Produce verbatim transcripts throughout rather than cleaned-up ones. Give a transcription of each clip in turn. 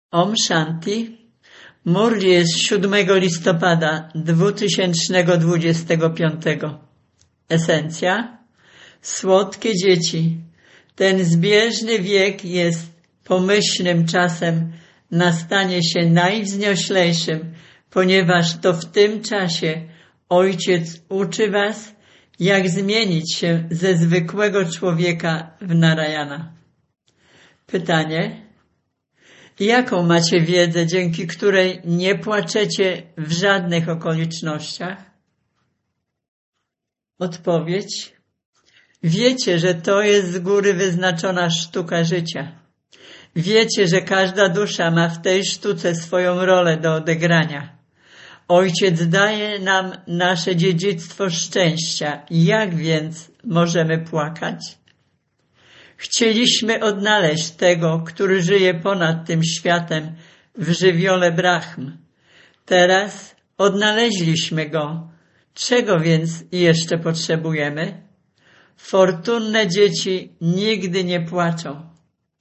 Om Shanti. Murli jest siódmego listopada dwa tysiące dwudziestego piątego. Esencja. Słodkie dzieci. Ten zbieżny wiek jest pomyślnym czasem na stanie się najwznioślejszym, ponieważ to w tym czasie Ojciec uczy was, jak zmienić się ze zwykłego człowieka w Narayana. Pytanie. Jaką macie wiedzę, dzięki której nie płaczecie w żadnych okolicznościach? Odpowiedź. Wiecie, że to jest z góry wyznaczona sztuka życia. Wiecie, że każda dusza ma w tej sztuce swoją rolę do odegrania. Ojciec daje nam nasze dziedzictwo szczęścia. Jak więc możemy płakać? Chcieliśmy odnaleźć tego, który żyje ponad tym światem w żywiole Brahm. Teraz odnaleźliśmy go. Czego więc jeszcze potrzebujemy? Fortunne dzieci nigdy nie płaczą.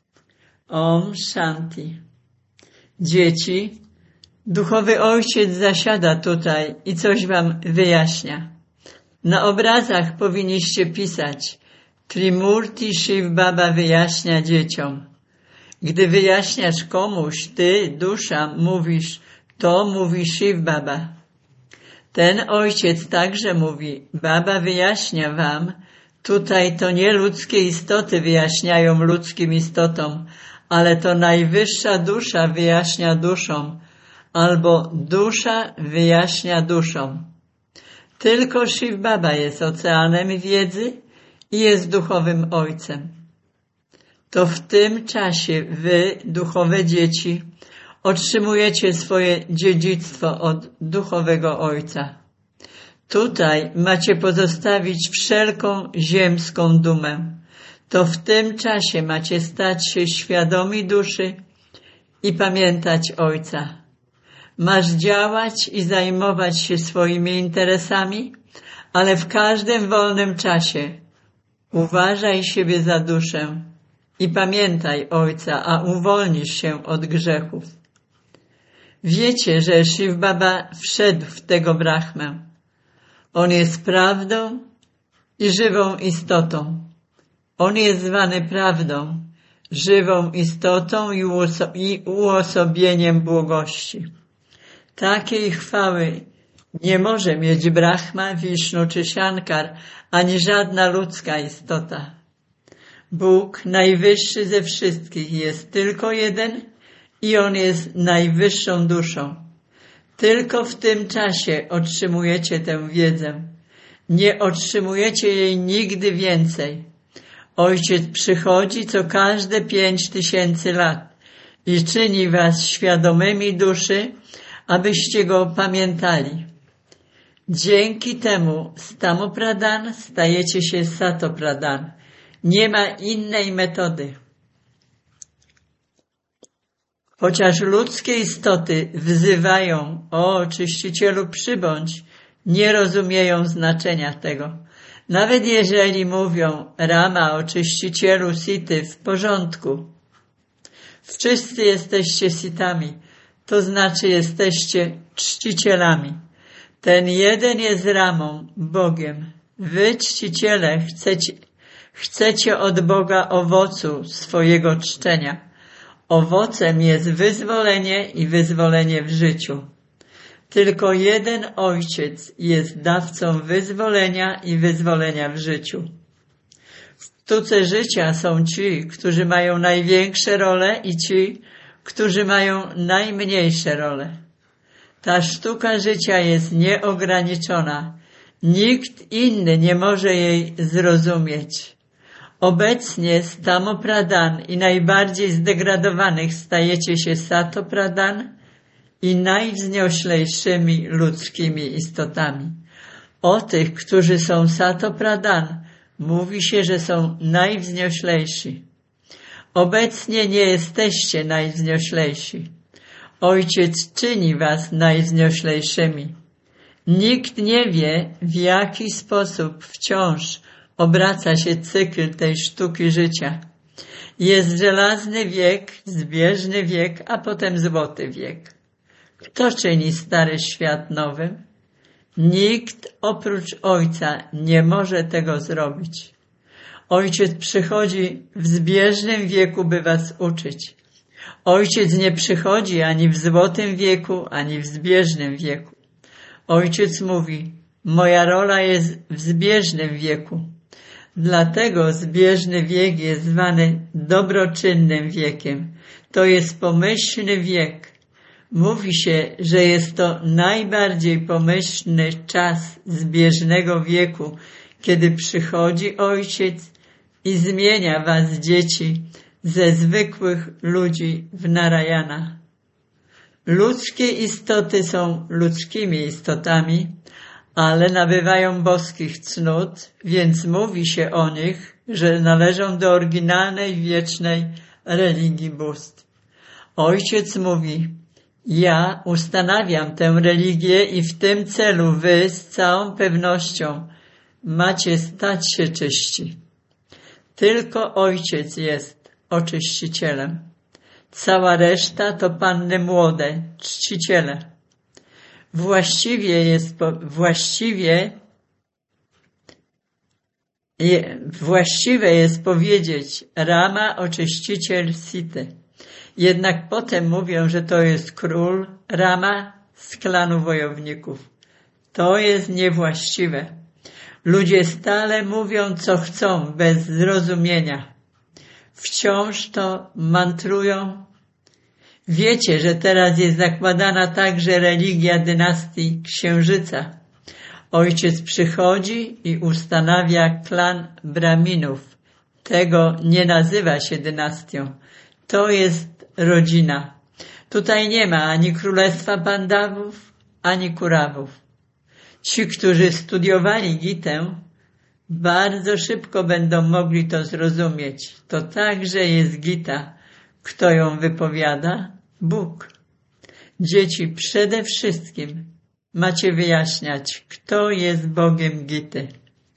Om Shanti. Dzieci, duchowy ojciec zasiada tutaj i coś wam wyjaśnia. Na obrazach powinniście pisać: Trimurti Shiv Baba wyjaśnia dzieciom. Gdy wyjaśniasz komuś, ty, dusza, mówisz, to mówi Shiv Baba. Ten ojciec także mówi, Baba wyjaśnia wam. Tutaj to nie ludzkie istoty wyjaśniają ludzkim istotom, ale to najwyższa dusza wyjaśnia duszom, albo dusza wyjaśnia duszom. Tylko Shiv Baba jest oceanem wiedzy i jest duchowym ojcem. To w tym czasie wy, duchowe dzieci, otrzymujecie swoje dziedzictwo od duchowego ojca. Tutaj macie pozostawić wszelką ziemską dumę. To w tym czasie macie stać się świadomi duszy i pamiętać ojca. Masz działać i zajmować się swoimi interesami, ale w każdym wolnym czasie uważaj siebie za duszę i pamiętaj ojca, a uwolnisz się od grzechów. Wiecie, że Shiv Baba wszedł w tego Brahmę. On jest prawdą i żywą istotą. On jest zwany prawdą, żywą istotą i, uoso- i uosobieniem błogości. Takiej chwały nie może mieć Brahma, Wisznu czy Shankar, ani żadna ludzka istota. Bóg, najwyższy ze wszystkich, jest tylko jeden i On jest najwyższą duszą. Tylko w tym czasie otrzymujecie tę wiedzę. Nie otrzymujecie jej nigdy więcej. Ojciec przychodzi co każde pięć tysięcy lat i czyni was świadomymi duszy, abyście go pamiętali. Dzięki temu Stamopradan stajecie się Satopradan. Nie ma innej metody. Chociaż ludzkie istoty wzywają, o czyścicielu przybądź, nie rozumieją znaczenia tego. Nawet jeżeli mówią, Rama, o czyścicielu Sity, w porządku. Wszyscy jesteście Sitami, to znaczy jesteście czcicielami. Ten jeden jest Ramą, Bogiem. Wy, czciciele, chcecie, chcecie od Boga owocu swojego czczenia. Owocem jest wyzwolenie i wyzwolenie w życiu. Tylko jeden Ojciec jest dawcą wyzwolenia i wyzwolenia w życiu. W sztuce życia są ci, którzy mają największe role i ci, którzy mają najmniejsze role. Ta sztuka życia jest nieograniczona. Nikt inny nie może jej zrozumieć. Obecnie z Tamopradan i najbardziej zdegradowanych stajecie się Satopradan i najwznioślejszymi ludzkimi istotami. O tych, którzy są Satopradan, mówi się, że są najwznioślejsi. Obecnie nie jesteście najwznioślejsi. Ojciec czyni was najwznioślejszymi. Nikt nie wie, w jaki sposób wciąż obraca się cykl tej sztuki życia. Jest żelazny wiek, zbieżny wiek, a potem złoty wiek. Kto czyni stary świat nowym? Nikt oprócz Ojca nie może tego zrobić. Ojciec przychodzi w zbieżnym wieku, by was uczyć. Ojciec nie przychodzi ani w złotym wieku, ani w zbieżnym wieku. Ojciec mówi, moja rola jest w zbieżnym wieku. Dlatego zbieżny wiek jest zwany dobroczynnym wiekiem. To jest pomyślny wiek. Mówi się, że jest to najbardziej pomyślny czas zbieżnego wieku, kiedy przychodzi Ojciec i zmienia was, dzieci, ze zwykłych ludzi w Narayana. Ludzkie istoty są ludzkimi istotami, ale nabywają boskich cnót, więc mówi się o nich, że należą do oryginalnej, wiecznej religii bóstw. Ojciec mówi, ja ustanawiam tę religię i w tym celu wy z całą pewnością macie stać się czyści. Tylko Ojciec jest oczyścicielem. Cała reszta to panny młode, czciciele. Właściwie jest, właściwie, je, właściwe jest powiedzieć Rama, oczyściciel Sity. Jednak potem mówią, że to jest król Rama z klanu wojowników. To jest niewłaściwe. Ludzie stale mówią, co chcą, bez zrozumienia. Wciąż to mantrują. Wiecie, że teraz jest zakładana także religia dynastii Księżyca. Ojciec przychodzi i ustanawia klan Braminów. Tego nie nazywa się dynastią. To jest rodzina. Tutaj nie ma ani królestwa Pandawów, ani Kurawów. Ci, którzy studiowali Gitę, bardzo szybko będą mogli to zrozumieć. To także jest Gita. Kto ją wypowiada? Bóg. Dzieci, przede wszystkim macie wyjaśniać, kto jest Bogiem Gity.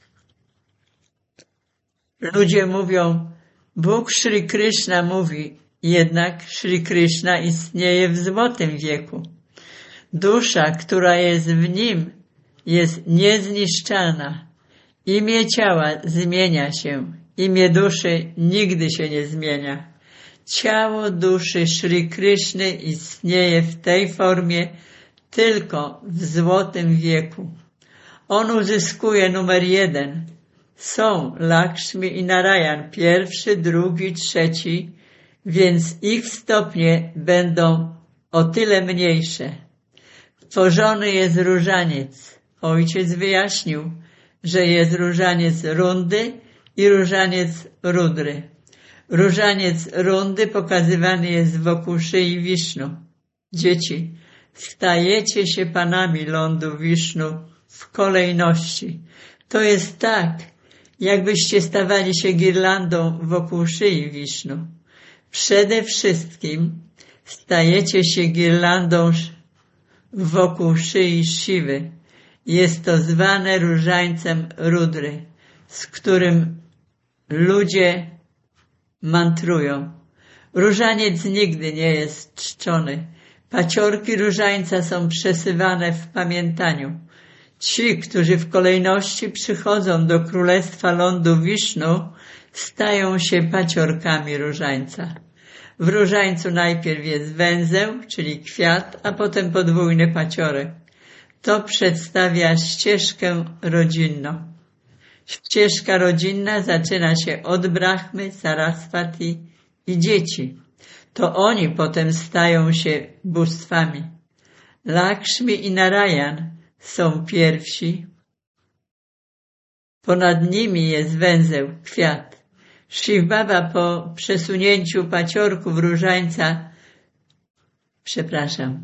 Ludzie mówią, Bóg Szri Kryszna mówi, jednak Szri Kryszna istnieje w złotym wieku. Dusza, która jest w nim, jest niezniszczalna. Imię ciała zmienia się, imię duszy nigdy się nie zmienia. Ciało duszy Szri Kryszny istnieje w tej formie tylko w złotym wieku. On uzyskuje numer jeden. Są Lakshmi i Narayan, pierwszy, drugi, trzeci, więc ich stopnie będą o tyle mniejsze. Tworzony jest różaniec. Ojciec wyjaśnił, że jest różaniec rundy i różaniec rudry. Różaniec rundy pokazywany jest wokół szyi Wisznu. Dzieci, stajecie się panami lądu Wisznu w kolejności. To jest tak, jakbyście stawali się girlandą wokół szyi Wisznu. Przede wszystkim stajecie się girlandą wokół szyi Siwy. Jest to zwane różańcem rudry, z którym ludzie mantrują. Różaniec nigdy nie jest czczony. Paciorki różańca są przesywane w pamiętaniu. Ci, którzy w kolejności przychodzą do królestwa lądu Wisznu, stają się paciorkami różańca. W różańcu najpierw jest węzeł, czyli kwiat, a potem podwójny paciorek. To przedstawia ścieżkę rodzinną. Ścieżka rodzinna zaczyna się od Brahmy, Saraswati i dzieci. To oni potem stają się bóstwami. Lakshmi i Narayan są pierwsi. Ponad nimi jest węzeł, kwiat. Shiv Baba po przesunięciu paciorków różańca, przepraszam,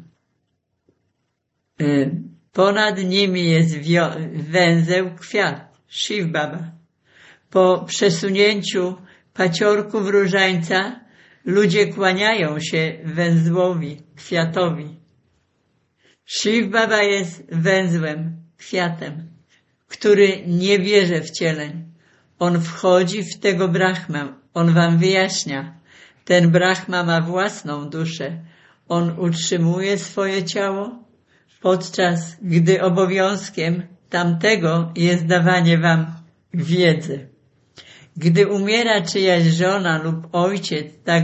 y, ponad nimi jest węzeł, kwiat. Shiv Baba. Po przesunięciu paciorków różańca ludzie kłaniają się węzłowi, kwiatowi. Shiv Baba jest węzłem, kwiatem, który nie wierzy w cieleń. On wchodzi w tego Brahmę. On wam wyjaśnia. Ten Brahma ma własną duszę. On utrzymuje swoje ciało, podczas gdy obowiązkiem tamtego jest dawanie wam wiedzy. Gdy umiera czyjaś żona lub ojciec, tak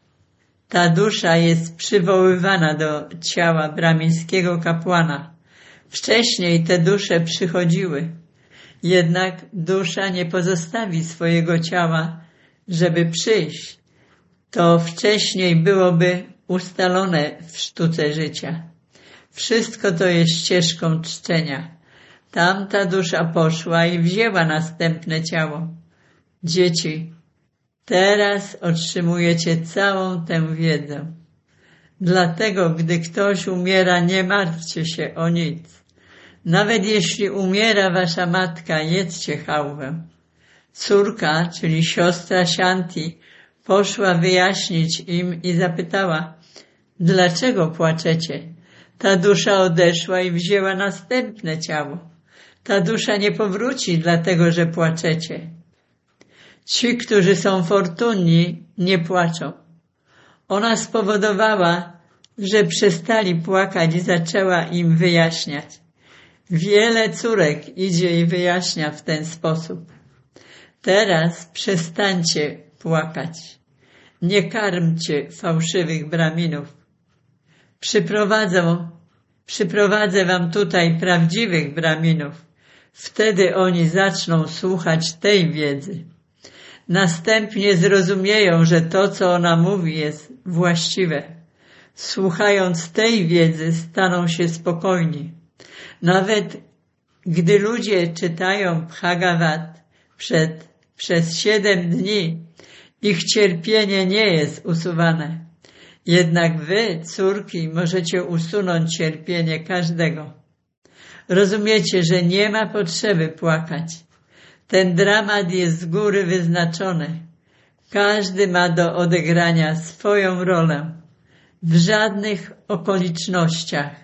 ta dusza jest przywoływana do ciała brahmińskiego kapłana. Wcześniej te dusze przychodziły, jednak dusza nie pozostawi swojego ciała, żeby przyjść. To wcześniej byłoby ustalone w sztuce życia. Wszystko to jest ścieżką czczenia. Tamta dusza poszła i wzięła następne ciało. Dzieci, teraz otrzymujecie całą tę wiedzę. Dlatego, gdy ktoś umiera, nie martwcie się o nic. Nawet jeśli umiera wasza matka, jedzcie chałwę. Córka, czyli siostra Shanti, poszła wyjaśnić im i zapytała, dlaczego płaczecie? Ta dusza odeszła i wzięła następne ciało. Ta dusza nie powróci, dlatego że płaczecie. Ci, którzy są fortunni, nie płaczą. Ona spowodowała, że przestali płakać i zaczęła im wyjaśniać. Wiele córek idzie i wyjaśnia w ten sposób. Teraz przestańcie płakać. Nie karmcie fałszywych braminów. Przyprowadzę, przyprowadzę wam tutaj prawdziwych braminów. Wtedy oni zaczną słuchać tej wiedzy. Następnie zrozumieją, że to, co ona mówi, jest właściwe. Słuchając tej wiedzy, staną się spokojni. Nawet gdy ludzie czytają Bhagavad przed, przez siedem dni, ich cierpienie nie jest usuwane. Jednak wy, córki, możecie usunąć cierpienie każdego. Rozumiecie, że nie ma potrzeby płakać. Ten dramat jest z góry wyznaczony. Każdy ma do odegrania swoją rolę. W żadnych okolicznościach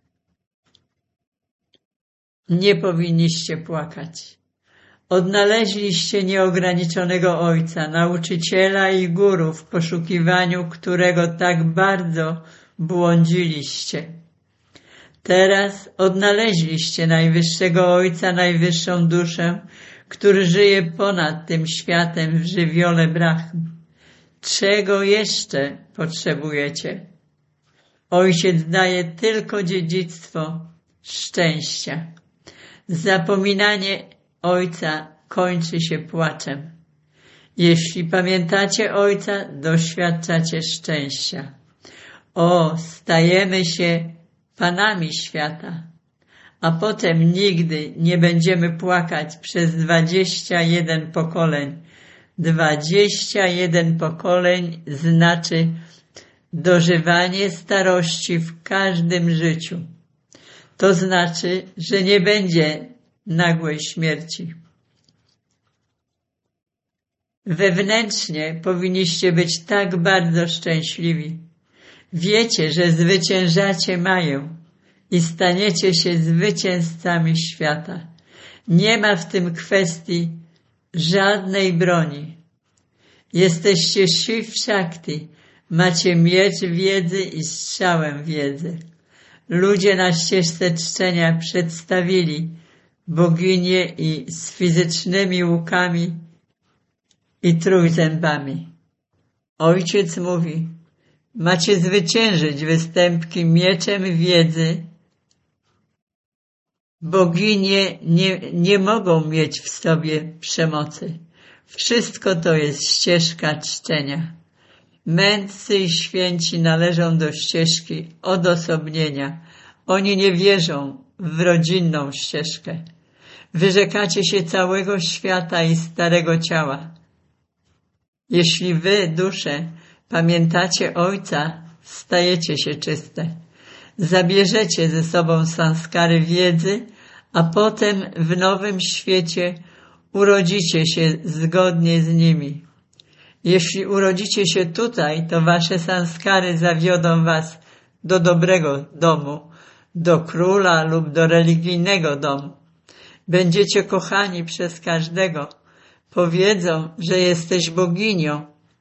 nie powinniście płakać. Odnaleźliście nieograniczonego Ojca, nauczyciela i guru, w poszukiwaniu którego tak bardzo błądziliście. Teraz odnaleźliście najwyższego Ojca, najwyższą duszę, który żyje ponad tym światem w żywiole Brahmy. Czego jeszcze potrzebujecie? Ojciec daje tylko dziedzictwo szczęścia. Zapominanie Ojca kończy się płaczem. Jeśli pamiętacie Ojca, doświadczacie szczęścia. O, stajemy się panami świata, a potem nigdy nie będziemy płakać przez dwadzieścia jeden pokoleń. Dwadzieścia jeden pokoleń znaczy dożywanie starości w każdym życiu. To znaczy, że nie będzie nagłej śmierci. Wewnętrznie powinniście być tak bardzo szczęśliwi. Wiecie, że zwyciężacie Maję i staniecie się zwycięzcami świata. Nie ma w tym kwestii żadnej broni. Jesteście Shiv Shakti, macie miecz wiedzy i strzałem wiedzy. Ludzie na ścieżce czczenia przedstawili boginię i z fizycznymi łukami i trójzębami. Ojciec mówi, macie zwyciężyć występki mieczem wiedzy. Boginie nie, nie mogą mieć w sobie przemocy. Wszystko to jest ścieżka czczenia. Mędrcy i święci należą do ścieżki odosobnienia. Oni nie wierzą w rodzinną ścieżkę. Wyrzekacie się całego świata i starego ciała. Jeśli wy, dusze, pamiętacie Ojca, stajecie się czyste. Zabierzecie ze sobą sanskary wiedzy, a potem w nowym świecie urodzicie się zgodnie z nimi. Jeśli urodzicie się tutaj, to wasze sanskary zawiodą was do dobrego domu, do króla lub do religijnego domu. Będziecie kochani przez każdego. Powiedzą, że jesteś boginią.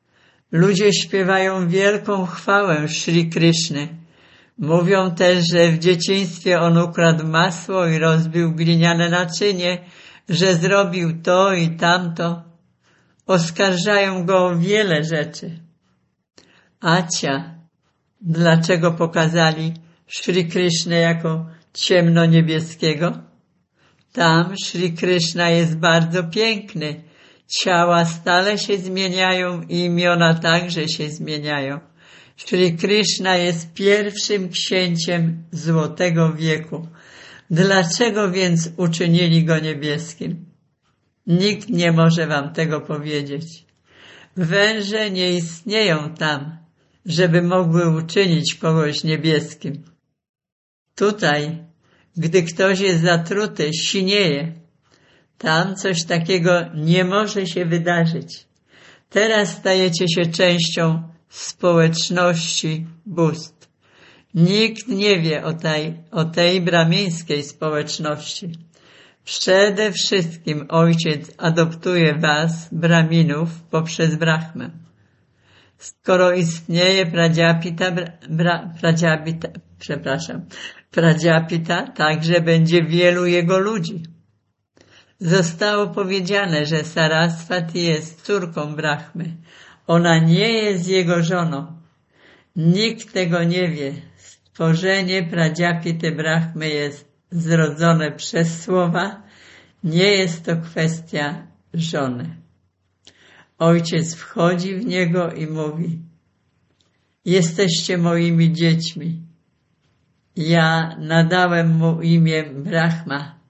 Ludzie śpiewają wielką chwałę Shri Kryszny. Mówią też, że w dzieciństwie on ukradł masło i rozbił gliniane naczynie, że zrobił to i tamto. Oskarżają go o wiele rzeczy. Acia, dlaczego pokazali Shri Krysznę jako ciemno-niebieskiego? Tam Shri Kryszna jest bardzo piękny. Ciała stale się zmieniają i imiona także się zmieniają. Shri Kryszna jest pierwszym księciem złotego wieku. Dlaczego więc uczynili go niebieskim? Nikt nie może wam tego powiedzieć. Węże nie istnieją tam, żeby mogły uczynić kogoś niebieskim. Tutaj, gdy ktoś jest zatruty, sinieje. Tam coś takiego nie może się wydarzyć. Teraz stajecie się częścią społeczności bóstw. Nikt nie wie o tej, o tej brahmińskiej społeczności. Przede wszystkim Ojciec adoptuje was, Brahminów, poprzez Brahmę. Skoro istnieje Pradziapita, bra, pradziapita, przepraszam, Pradziapita, także będzie wielu jego ludzi. Zostało powiedziane, że Saraswati jest córką Brahmy. Ona nie jest jego żoną. Nikt tego nie wie. Stworzenie Pradziapity Brahmy jest zrodzone przez słowa. Nie jest to kwestia żony. Ojciec wchodzi w niego i mówi: jesteście moimi dziećmi. Ja nadałem mu imię Brahma.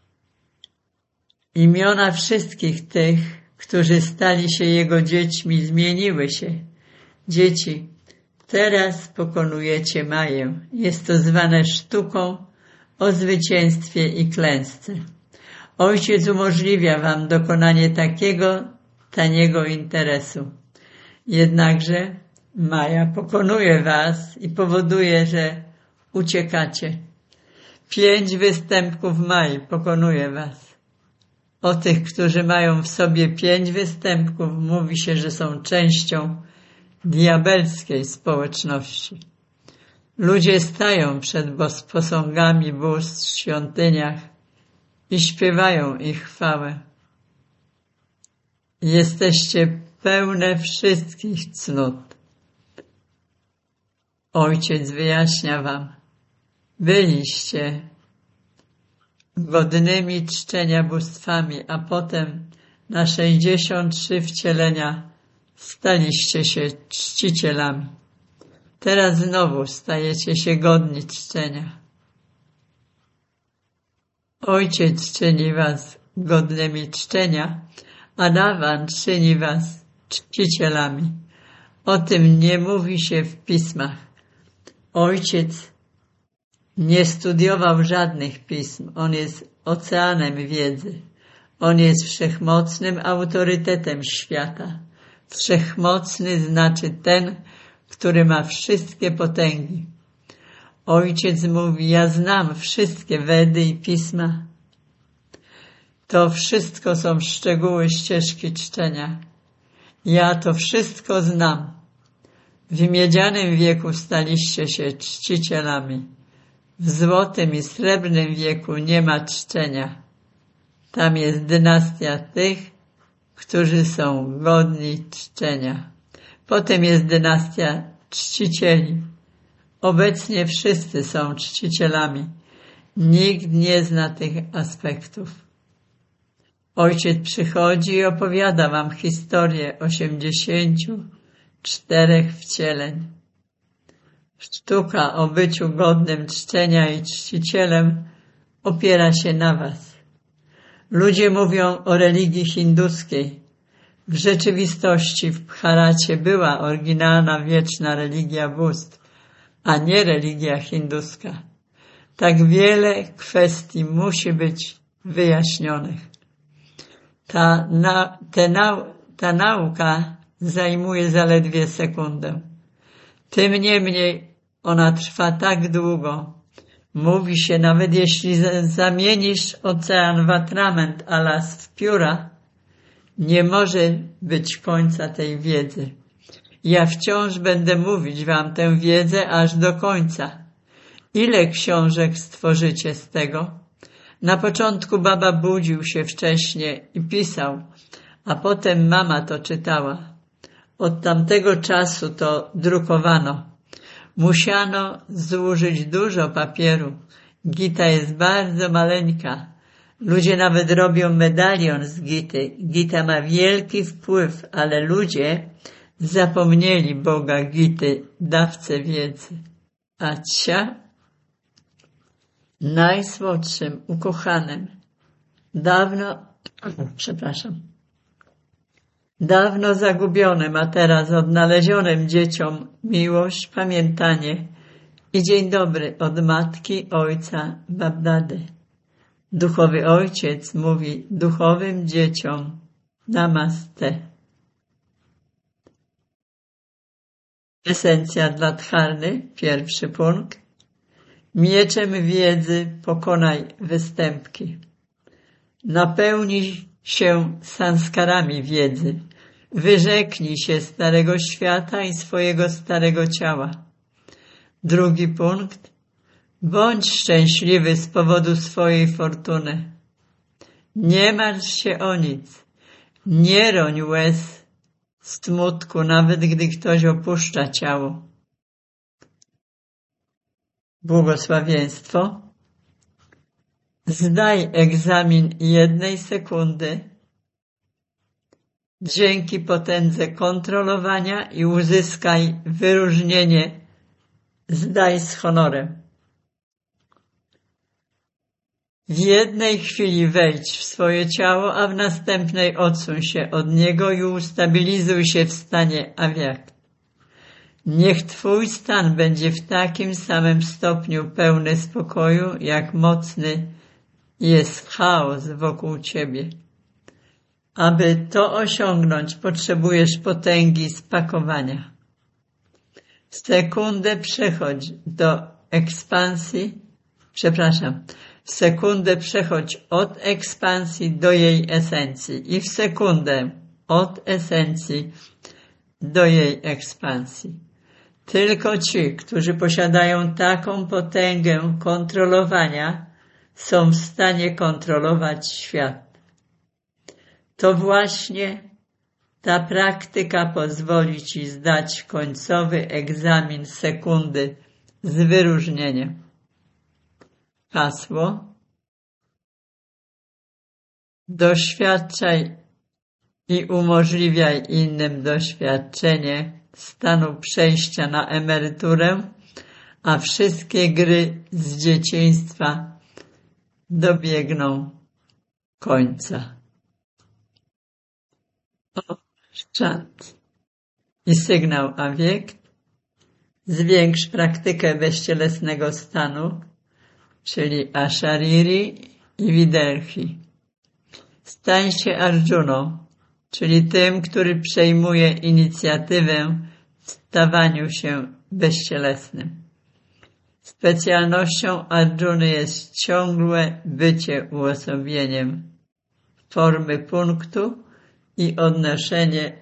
Imiona wszystkich tych, którzy stali się jego dziećmi, zmieniły się. Dzieci, teraz pokonujecie Maję. Jest to zwane sztuką o zwycięstwie i klęsce. Ojciec umożliwia wam dokonanie takiego taniego interesu. Jednakże Maja pokonuje was i powoduje, że uciekacie. Pięć występków Mai pokonuje was. O tych, którzy mają w sobie pięć występków, mówi się, że są częścią diabelskiej społeczności. Ludzie stają przed posągami bóstw w świątyniach i śpiewają ich chwałę. Jesteście pełne wszystkich cnót. Ojciec wyjaśnia wam, byliście godnymi czczenia bóstwami, a potem na sześćdziesiąt trzy wcielenia staliście się czcicielami. Teraz znowu stajecie się godni czczenia. Ojciec czyni was godnymi czczenia, a Ravan czyni was czcicielami. O tym nie mówi się w pismach. Ojciec nie studiował żadnych pism. On jest oceanem wiedzy. On jest wszechmocnym autorytetem świata. Wszechmocny znaczy ten, który ma wszystkie potęgi. Ojciec mówi: ja znam wszystkie Wedy i pisma. To wszystko są szczegóły ścieżki czczenia. Ja to wszystko znam. W miedzianym wieku staliście się czcicielami. W złotym i srebrnym wieku nie ma czczenia. Tam jest dynastia tych, którzy są godni czczenia. Potem jest dynastia czcicieli. Obecnie wszyscy są czcicielami. Nikt nie zna tych aspektów. Ojciec przychodzi i opowiada wam historię osiemdziesięciu czterech wcieleń. Sztuka o byciu godnym czczenia i czcicielem opiera się na was. Ludzie mówią o religii hinduskiej. W rzeczywistości w Bharacie była oryginalna wieczna religia bóstw, a nie religia hinduska. Tak wiele kwestii musi być wyjaśnionych. Ta, na, te nau, ta nauka zajmuje zaledwie sekundę. Tym niemniej ona trwa tak długo. Mówi się, nawet jeśli zamienisz ocean w atrament, a las w pióra, nie może być końca tej wiedzy. Ja wciąż będę mówić wam tę wiedzę aż do końca. Ile książek stworzycie z tego? Na początku baba budził się wcześnie i pisał, a potem mama to czytała. Od tamtego czasu to drukowano. Musiano zużyć dużo papieru. Gita jest bardzo maleńka. Ludzie nawet robią medalion z Gity. Gita ma wielki wpływ, ale ludzie zapomnieli Boga Gity, dawcę wiedzy. A cia, najsłodszym, ukochanym, dawno, przepraszam, dawno zagubionym, a teraz odnalezionym dzieciom miłość, pamiętanie i dzień dobry od matki, ojca, babdady. Duchowy ojciec mówi duchowym dzieciom namaste. Esencja dla Dharny, pierwszy punkt. Mieczem wiedzy pokonaj występki. Napełnij się sanskarami wiedzy. Wyrzeknij się starego świata i swojego starego ciała. Drugi punkt. Bądź szczęśliwy z powodu swojej fortuny. Nie martw się o nic. Nie roń łez smutku, nawet gdy ktoś opuszcza ciało. Błogosławieństwo. Zdaj egzamin jednej sekundy dzięki potędze kontrolowania i uzyskaj wyróżnienie. Zdaj z honorem. W jednej chwili wejdź w swoje ciało, a w następnej odsuń się od niego i ustabilizuj się w stanie awiakt. Niech twój stan będzie w takim samym stopniu pełny spokoju, jak mocny jest chaos wokół ciebie. Aby to osiągnąć, potrzebujesz potęgi spakowania. W sekundę przechodź do ekspansji, przepraszam, w sekundę przechodź od ekspansji do jej esencji i w sekundę od esencji do jej ekspansji. Tylko ci, którzy posiadają taką potęgę kontrolowania, są w stanie kontrolować świat. To właśnie ta praktyka pozwoli ci zdać końcowy egzamin sekundy z wyróżnieniem. Hasło. Doświadczaj i umożliwiaj innym doświadczenie stanu przejścia na emeryturę, a wszystkie gry z dzieciństwa dobiegną końca. O, szant. I sygnał awiekt. Zwiększ praktykę bezcielesnego stanu, czyli Ashariri i Widelhi. Stań się Arjuną, czyli tym, który przejmuje inicjatywę w stawaniu się bezcielesnym. Specjalnością Arjuny jest ciągłe bycie uosobieniem formy punktu i odnoszenie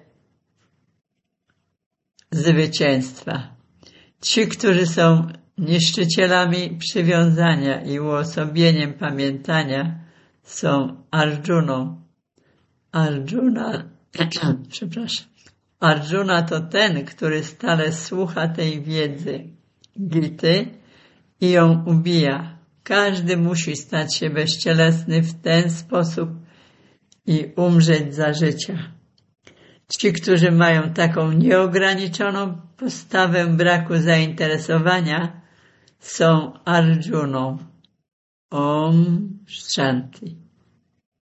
zwycięstwa. Ci, którzy są niszczycielami przywiązania i uosobieniem pamiętania, są Arjuną. Arjuna, przepraszam. Arjuna to ten, który stale słucha tej wiedzy Gity i ją ubija. Każdy musi stać się bezcielesny w ten sposób i umrzeć za życia. Ci, którzy mają taką nieograniczoną postawę braku zainteresowania, są Arjuną. Om Shanti.